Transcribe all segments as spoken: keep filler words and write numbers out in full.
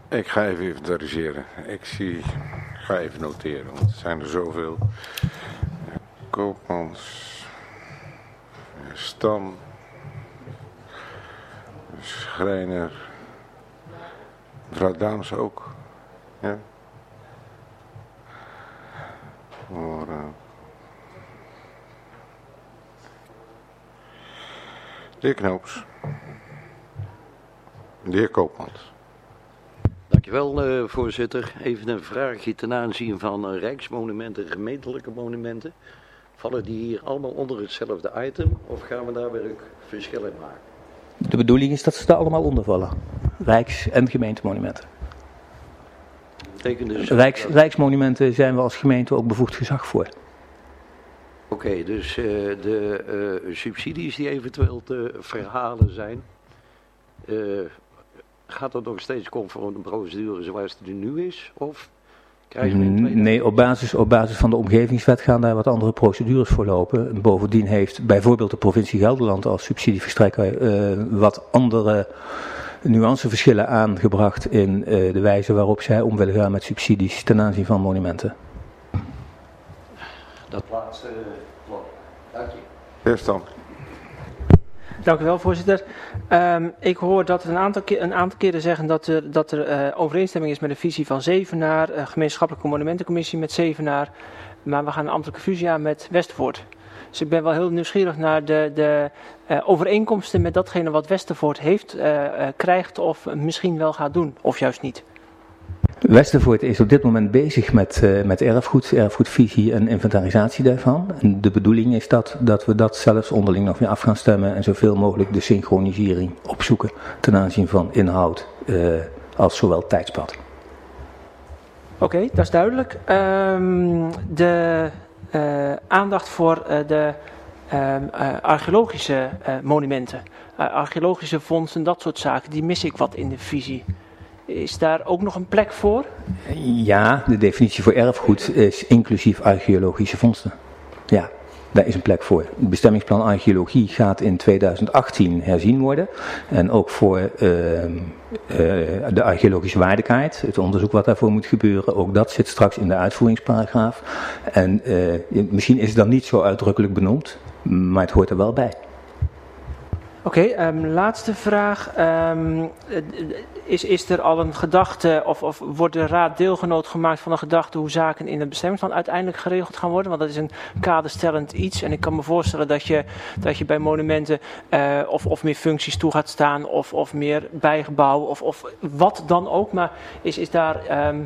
Ik ga even inventariseren. Ik zie, ik ga even noteren, want er zijn er zoveel. Koopmans, Stam, Schreiner, mevrouw Daams ook. Ja. Voor, uh, de heer Knoops. De heer Koopmans. Dankjewel, uh, voorzitter. Even een vraagje ten aanzien van uh, rijksmonumenten en gemeentelijke monumenten. Vallen die hier allemaal onder hetzelfde item of gaan we daar weer een verschil in maken? De bedoeling is dat ze daar allemaal onder vallen. Rijks- en gemeentemonumenten. Dus Rijks, dat... Rijksmonumenten zijn we als gemeente ook bevoegd gezag voor. Oké, okay, dus uh, de uh, subsidies die eventueel te verhalen zijn, uh, gaat dat nog steeds conform de procedure zoals het nu is? Of krijgen we in tweede... Nee, op basis, op basis van de omgevingswet gaan daar wat andere procedures voor lopen. Bovendien heeft bijvoorbeeld de provincie Gelderland als subsidieverstrekker uh, wat andere nuanceverschillen aangebracht in uh, de wijze waarop zij om willen gaan met subsidies ten aanzien van monumenten. Dat laatste klopt. Dank je. Heer Stam. Dank u wel, voorzitter. Um, ik hoor dat een aantal, ke- een aantal keren zeggen dat er, dat er uh, overeenstemming is met de visie van Zevenaar, uh, gemeenschappelijke monumentencommissie met Zevenaar, maar we gaan een ambtelijke fusie aan met Westervoort. Dus ik ben wel heel nieuwsgierig naar de, de uh, overeenkomsten met datgene wat Westervoort heeft, uh, uh, krijgt of misschien wel gaat doen, of juist niet. Westervoort is op dit moment bezig met, uh, met erfgoed, erfgoedvisie en inventarisatie daarvan. En de bedoeling is dat, dat we dat zelfs onderling nog weer af gaan stemmen en zoveel mogelijk de synchronisering opzoeken ten aanzien van inhoud uh, als zowel tijdspad. Oké, okay, dat is duidelijk. Um, de uh, aandacht voor uh, de uh, uh, archeologische uh, monumenten, uh, archeologische vondsten, dat soort zaken, die mis ik wat in de visie. Is daar ook nog een plek voor? Ja, de definitie voor erfgoed is inclusief archeologische vondsten. Ja, daar is een plek voor. Het bestemmingsplan archeologie gaat in tweeduizend achttien herzien worden. En ook voor uh, uh, de archeologische waardekaart, het onderzoek wat daarvoor moet gebeuren, ook dat zit straks in de uitvoeringsparagraaf. En uh, misschien is het dan niet zo uitdrukkelijk benoemd, maar het hoort er wel bij. Oké, okay, um, laatste vraag. Um, is, is er al een gedachte, of, of wordt de raad deelgenoot gemaakt van een gedachte hoe zaken in het bestemmingsplan uiteindelijk geregeld gaan worden? Want dat is een kaderstellend iets. En ik kan me voorstellen dat je, dat je bij monumenten uh, of, of meer functies toe gaat staan, of, of meer bijgebouwen, of, of wat dan ook. Maar is, is daar um,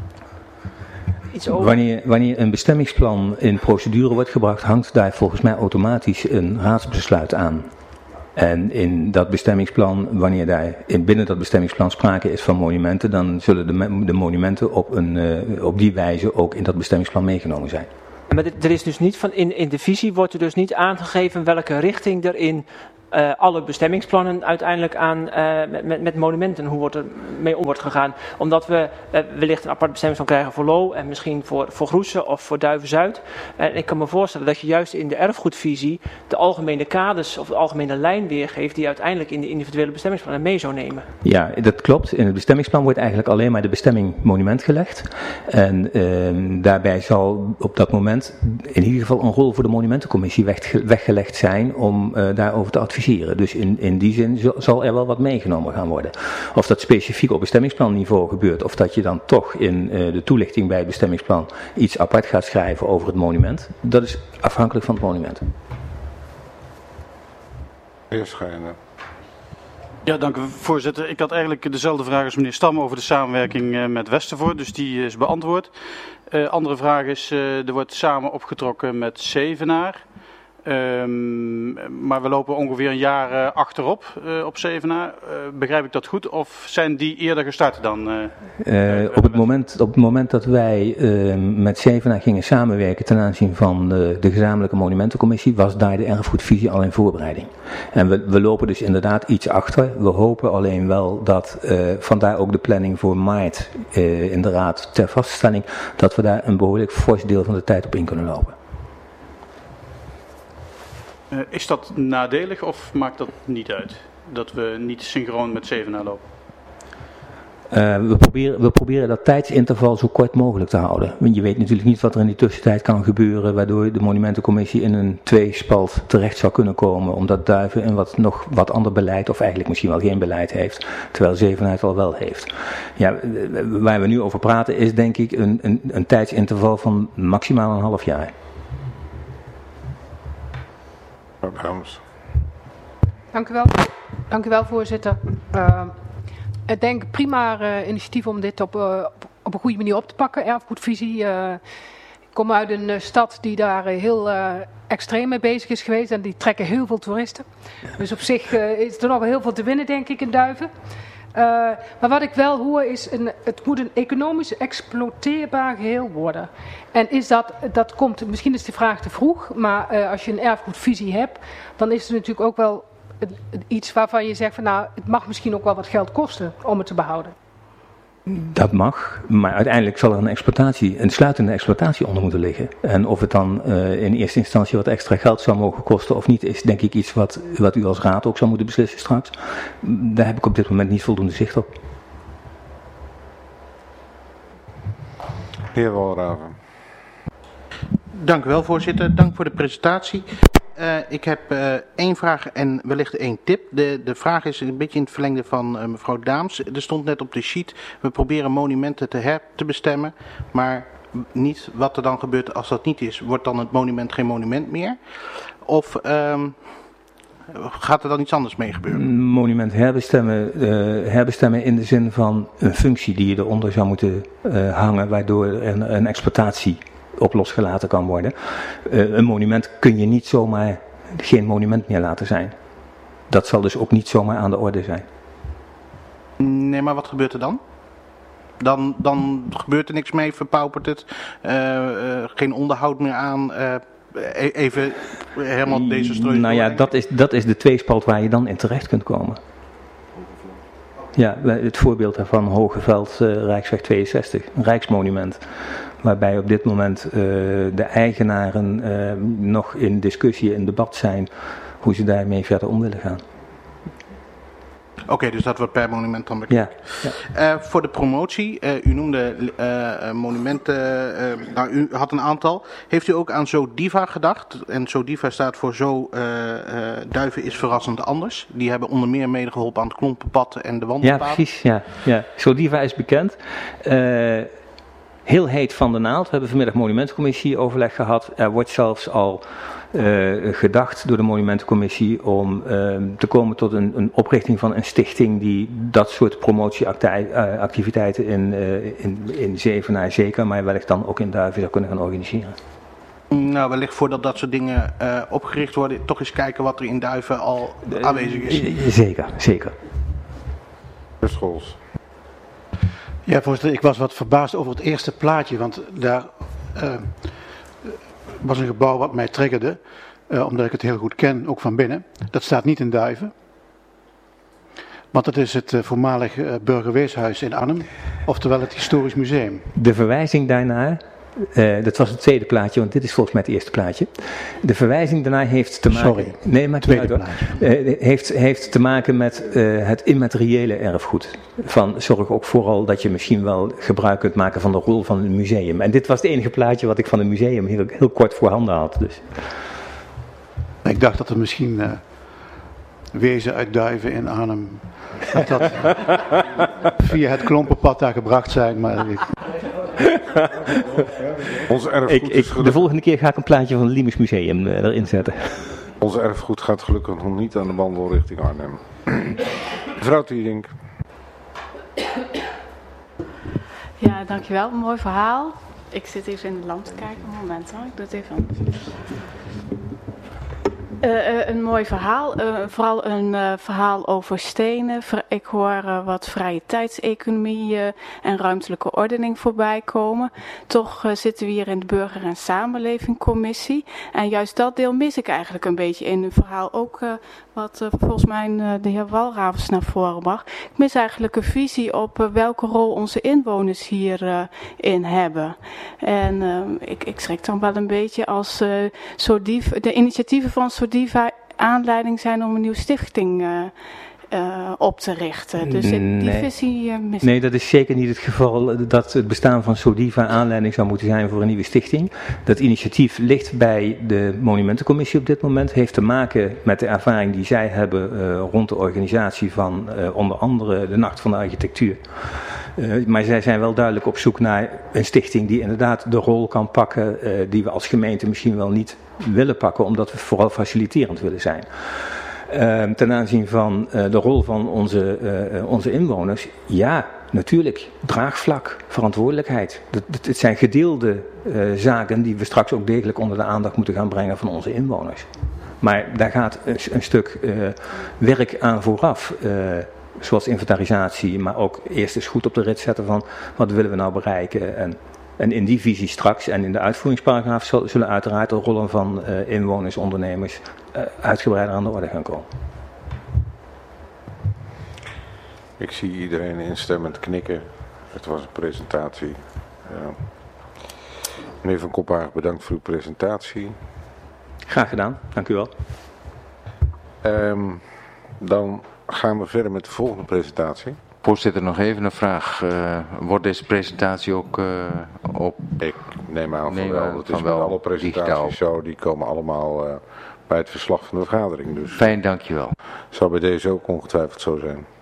iets over? Wanneer, wanneer een bestemmingsplan in procedure wordt gebracht, hangt daar volgens mij automatisch een raadsbesluit aan. En in dat bestemmingsplan, wanneer daar in binnen dat bestemmingsplan sprake is van monumenten, dan zullen de, de monumenten op, een, uh, op die wijze ook in dat bestemmingsplan meegenomen zijn. Maar er is dus niet van, in, in de visie wordt er dus niet aangegeven welke richting er in uh, alle bestemmingsplannen uiteindelijk aan uh, met, met, met monumenten, hoe wordt er mee om wordt gegaan. Omdat we uh, wellicht een apart bestemmingsplan krijgen voor Loo en misschien voor, voor Groessen of voor Duiven-Zuid. En ik kan me voorstellen dat je juist in de erfgoedvisie de algemene kaders of de algemene lijn weergeeft die uiteindelijk in de individuele bestemmingsplannen mee zou nemen. Ja, dat klopt. In het bestemmingsplan wordt eigenlijk alleen maar de bestemming monument gelegd. En uh, daarbij zal op dat moment in ieder geval een rol voor de monumentencommissie wegge- weggelegd zijn om uh, daarover te adviseren. Dus in, in die zin zal er wel wat meegenomen gaan worden. Of dat specifiek op bestemmingsplanniveau gebeurt, of dat je dan toch in uh, de toelichting bij het bestemmingsplan iets apart gaat schrijven over het monument, dat is afhankelijk van het monument. Heer Schijner. Ja, dank u voorzitter. Ik had eigenlijk dezelfde vraag als meneer Stam over de samenwerking uh, met Westervoort, dus die is beantwoord. Uh, andere vraag is, uh, er wordt samen opgetrokken met Zevenaar. Um, maar we lopen ongeveer een jaar uh, achterop uh, op Zevenaar. Uh, begrijp ik dat goed? Of zijn die eerder gestart dan? Uh, uh, op, het moment, op het moment dat wij uh, met Zevenaar gingen samenwerken ten aanzien van uh, de gezamenlijke monumentencommissie, was daar de erfgoedvisie al in voorbereiding. En we, we lopen dus inderdaad iets achter. We hopen alleen wel dat, uh, vandaar ook de planning voor maart uh, in de raad ter vaststelling, dat we daar een behoorlijk fors deel van de tijd op in kunnen lopen. Uh, is dat nadelig of maakt dat niet uit? Dat we niet synchroon met Zevenaar lopen? Uh, we, proberen, we proberen dat tijdsinterval zo kort mogelijk te houden. Want je weet natuurlijk niet wat er in die tussentijd kan gebeuren, waardoor de monumentencommissie in een tweespalt terecht zou kunnen komen, omdat Duiven een wat, nog wat ander beleid, of eigenlijk misschien wel geen beleid heeft, terwijl Zevenaar het al wel heeft. Ja, waar we nu over praten is denk ik een, een, een tijdsinterval van maximaal een half jaar. Dank u wel. Dank u wel, voorzitter. Uh, ik denk prima uh, initiatief om dit op, uh, op, op een goede manier op te pakken. Erfgoedvisie. Uh, ik kom uit een uh, stad die daar uh, heel uh, extreem mee bezig is geweest. En die trekken heel veel toeristen. Dus op zich uh, is er nog wel heel veel te winnen, denk ik, in Duiven. Uh, maar wat ik wel hoor is, een, het moet een economisch exploiteerbaar geheel worden. En is dat, dat komt, misschien is de vraag te vroeg, maar uh, als je een erfgoedvisie hebt, dan is er natuurlijk ook wel iets waarvan je zegt van nou, het mag misschien ook wel wat geld kosten om het te behouden. Dat mag, maar uiteindelijk zal er een exploitatie, een sluitende exploitatie onder moeten liggen. En of het dan uh, in eerste instantie wat extra geld zou mogen kosten of niet, is denk ik iets wat, wat u als raad ook zou moeten beslissen straks. Daar heb ik op dit moment niet voldoende zicht op. Heer Walraven. Dank u wel, voorzitter. Dank voor de presentatie. Uh, ik heb uh, één vraag en wellicht één tip. De, de vraag is een beetje in het verlengde van uh, mevrouw Daams. Er stond net op de sheet, we proberen monumenten te her te bestemmen, maar niet wat er dan gebeurt als dat niet is. Wordt dan het monument geen monument meer? Of um, gaat er dan iets anders mee gebeuren? Monument herbestemmen, uh, herbestemmen in de zin van een functie die je eronder zou moeten uh, hangen, waardoor een, een exploitatie op losgelaten kan worden. Uh, een monument kun je niet zomaar geen monument meer laten zijn. Dat zal dus ook niet zomaar aan de orde zijn. Nee, maar wat gebeurt er dan? Dan, dan gebeurt er niks mee, verpaupert het, uh, uh, geen onderhoud meer aan, uh, even helemaal desastreus. Nou ja, dat is, dat is de tweespalt waar je dan in terecht kunt komen. Ja, het voorbeeld daarvan, Hogeveld, uh, Rijksweg tweeënzestig, een rijksmonument. Waarbij op dit moment uh, de eigenaren uh, nog in discussie en debat zijn hoe ze daarmee verder om willen gaan. Oké, okay, dus dat wordt per monument dan bekend. Ja, ja. Uh, voor de promotie, uh, u noemde uh, monumenten, uh, nou, u had een aantal. Heeft u ook aan Zodiva gedacht? En Zodiva staat voor Zo uh, uh, Duiven is verrassend anders. Die hebben onder meer medegeholpen aan het klompenpad en de wandelpaden. Ja, precies. Ja, ja. Zodiva is bekend. Uh, Heel heet van de naald. We hebben vanmiddag monumentencommissie overleg gehad. Er wordt zelfs al uh, gedacht door de monumentencommissie om uh, te komen tot een, een oprichting van een stichting die dat soort promotieactiviteiten in, uh, in, in Zevenaar zeker, maar wellicht dan ook in Duiven zou kunnen gaan organiseren. Nou, wellicht voordat dat soort dingen uh, opgericht worden, toch eens kijken wat er in Duiven al uh, aanwezig is. Uh, zeker, zeker. De Scholz. Ja, voorzitter, ik was wat verbaasd over het eerste plaatje, want daar uh, was een gebouw wat mij triggerde, uh, omdat ik het heel goed ken, ook van binnen. Dat staat niet in Duiven, want het is het uh, voormalig uh, burgerweeshuis in Arnhem, oftewel het historisch museum. De verwijzing daarnaar, uh, dat was het tweede plaatje, want dit is volgens mij het eerste plaatje. De verwijzing daarnaar heeft te maken... Sorry, nee, maar tweede plaatje. Uh, heeft, heeft te maken met uh, het immateriële erfgoed. Van, zorg ook vooral dat je misschien wel gebruik kunt maken van de rol van een museum. En dit was het enige plaatje wat ik van een museum heel, heel kort voorhanden had. Dus. Ik dacht dat er misschien uh, wezen uit Duiven in Arnhem, dat dat via het klompenpad daar gebracht zijn, maar... Ik... Ons erfgoed ik, ik, is gelukkig... De volgende keer ga ik een plaatje van het Limes Museum uh, erin zetten. Ons erfgoed gaat gelukkig nog niet aan de wandel richting Arnhem. Mevrouw Tierink. Ja, dankjewel. Een mooi verhaal. Ik zit even in het land te kijken. Een moment hoor, ik doe het even anders. Uh, uh, een mooi verhaal, uh, vooral een uh, verhaal over stenen. Ik hoor uh, wat vrije tijdseconomie uh, en ruimtelijke ordening voorbij komen. Toch uh, zitten we hier in de Burger- en Samenlevingcommissie. En juist dat deel mis ik eigenlijk een beetje in het verhaal. Ook uh, wat uh, volgens mij uh, de heer Walravens naar voren bracht. Ik mis eigenlijk een visie op uh, welke rol onze inwoners hierin uh, in hebben. En uh, ik, ik schrik dan wel een beetje als uh, Zodiva, de initiatieven van Zodiva aanleiding zijn om een nieuwe stichting uh, uh, op te richten. Dus die nee. visie uh, mis... Nee, dat is zeker niet het geval dat het bestaan van SODIVA aanleiding zou moeten zijn voor een nieuwe stichting. Dat initiatief ligt bij de Monumentencommissie op dit moment. Heeft te maken met de ervaring die zij hebben uh, rond de organisatie van uh, onder andere de Nacht van de Architectuur. Uh, maar zij zijn wel duidelijk op zoek naar een stichting die inderdaad de rol kan pakken uh, die we als gemeente misschien wel niet willen pakken, omdat we vooral faciliterend willen zijn. Uh, ten aanzien van uh, de rol van onze, uh, onze inwoners, ja, natuurlijk, draagvlak, verantwoordelijkheid. Dat, dat, het zijn gedeelde uh, zaken die we straks ook degelijk onder de aandacht moeten gaan brengen van onze inwoners. Maar daar gaat een, een stuk uh, werk aan vooraf. Uh, Zoals inventarisatie, maar ook eerst eens goed op de rit zetten van wat willen we nou bereiken. En, en in die visie straks en in de uitvoeringsparagraaf zullen uiteraard de rollen van uh, inwoners, ondernemers uh, uitgebreider aan de orde gaan komen. Ik zie iedereen instemmend knikken. Het was een presentatie. Uh, meneer Van Kophagen, bedankt voor uw presentatie. Graag gedaan, dank u wel. Um, dan gaan we verder met de volgende presentatie. Voorzitter, nog even een vraag. Uh, wordt deze presentatie ook uh, op... Ik neem aan van neem wel. aan Dat van is met wel alle presentaties digitaal. zo. Die komen allemaal uh, bij het verslag van de vergadering. Dus fijn, dankjewel. Zal bij deze ook ongetwijfeld zo zijn.